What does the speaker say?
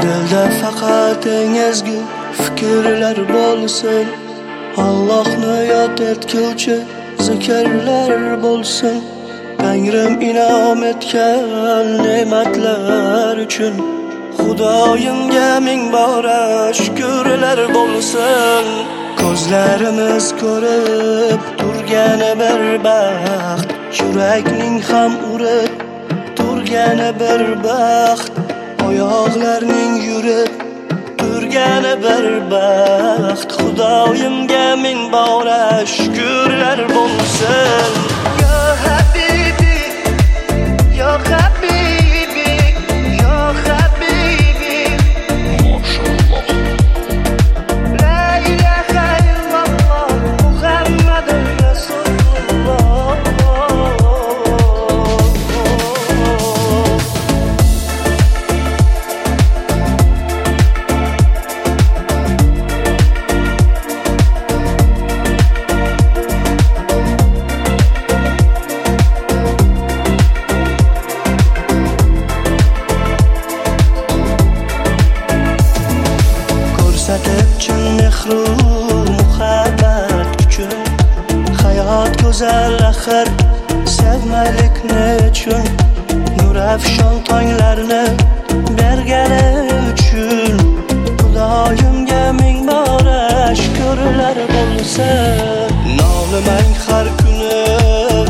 Dilda faqat eng ezgu fikrlar bo'lsin, Allohni yod etguvchi zikrlar bo'lsin. Tangrim inom etgan ne'matlar uchun Xudoyimga ming bora shukrlar bo'lsin. Ko'zlarimiz ko'rib turgani bir baxt, yurakning ham urib turgani bir baxt, oyoqlarning yurib turgani bir baxt. Xudoyimga ming bora shukrlar bo'lsin. Ya habibi, ya habibi, ya habibi, Maşallah. la ilahe illallah, Muhammedur Resulullah. Ko'rsatib chin mehru muhabbat kuchun, hayot go'zal axir sevmaylik nechun, nurafshon tonglarni bergani uchun Xudoyimga ming bora shukrlar bo'lsin. Nolimang har kuni